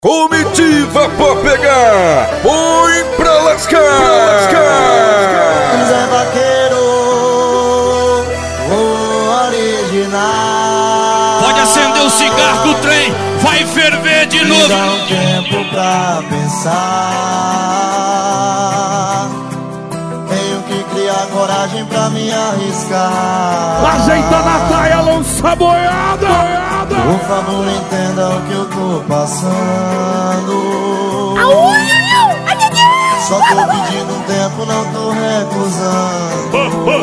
Comitiva pra pegar, põe pra lascar. Zé Vaqueiro, o original. Pode acender o cigarro do trem, vai ferver de novo. Dá um tempo pra pensar. Tenho que criar coragem pra me arriscar. Ajeita na praia, lança boiada. Por favor, entenda o que eu tô passando. Só tô pedindo um tempo, não tô recusando.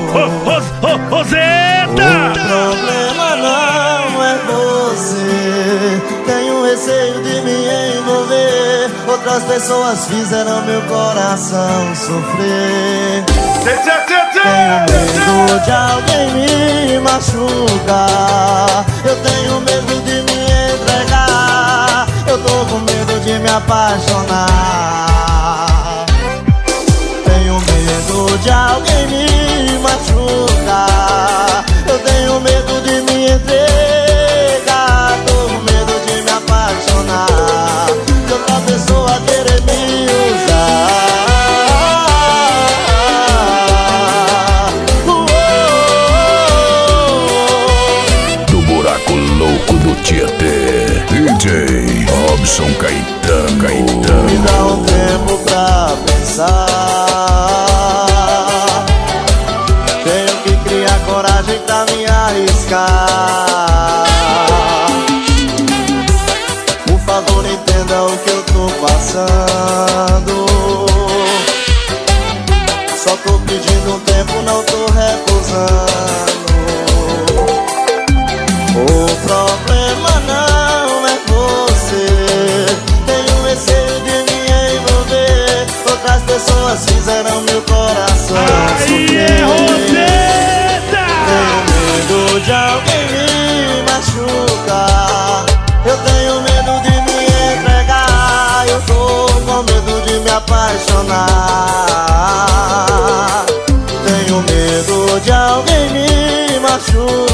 Roseta! O problema não é você. Tenho receio de me envolver. Outras pessoas fizeram meu coração sofrer. Tenho medo de alguém me machucar. Eu tenho medo de me entregar. Eu tô com medo de me apaixonar. Tenho medo de alguém me machucar. Eu tenho medo de me entregar. Tô com medo de me apaixonar. De outra pessoa querer me usar. Do buraco louco do Tietê, DJ Robson Caetano. Me dá um tempo pra pensar. Tenho que criar coragem pra me arriscar. Por favor, entenda o que eu tô passando. Só tô pedindo um tempo, não tô recusando. O problema não é você. Tenho receio de me envolver. Outras pessoas fizeram meu coração sofrer. Tenho medo de alguém me machucar. Eu tenho medo de me entregar. Eu tô com medo de me apaixonar. Tenho medo de alguém me machucar.